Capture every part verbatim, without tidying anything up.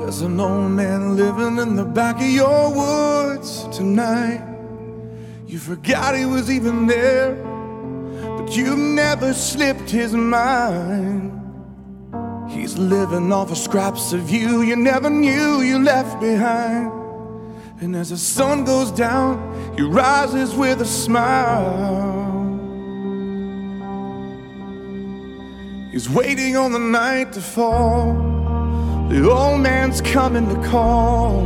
There's an old man living in the back of your woods tonight. You forgot he was even there, but you never slipped his mind. He's living off of scraps of you you never knew you left behind. And as the sun goes down, he rises with a smile. He's waiting on the night to fall. The old man's coming to call,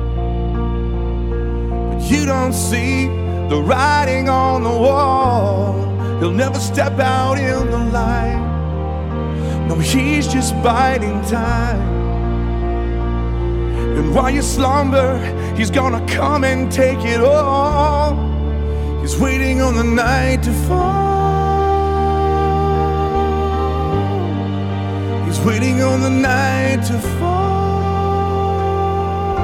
but you don't see the writing on the wall. He'll never step out in the light. No, he's just biding time. And while you slumber, he's gonna come and take it all. He's waiting on the night to fall. He's waiting on the night to fall.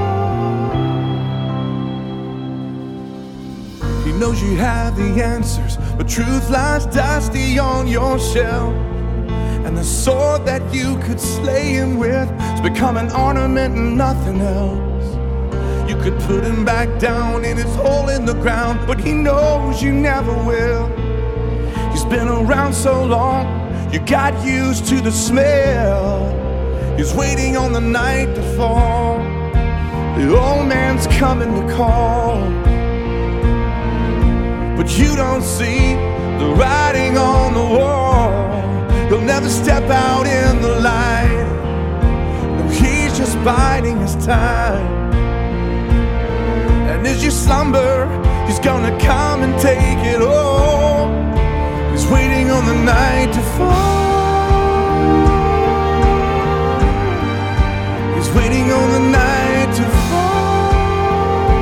He knows you have the answers, but truth lies dusty on your shelf. And the sword that you could slay him with has become an ornament and nothing else. You could put him back down in his hole in the ground, but he knows you never will. He's been around so long, you got used to the smell. He's waiting on the night to fall. The old man's coming to call, but you don't see the writing on the wall. He'll never step out in the light. No, he's just biding his time. And as you slumber, he's gonna come and take it all. He's waiting on the night to fall. He's waiting on the night to fall.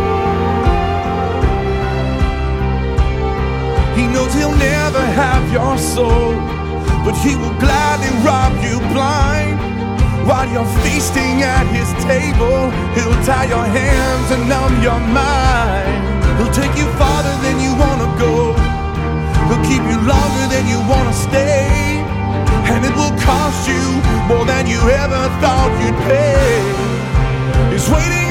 He knows he'll never have your soul, but he will gladly rob you blind. While you're feasting at his table, he'll tie your hands and numb your mind. He'll take you farther than you wanna go. He'll keep you longer than you wanna stay. And it will cost you more than you ever thought you'd pay. He's waiting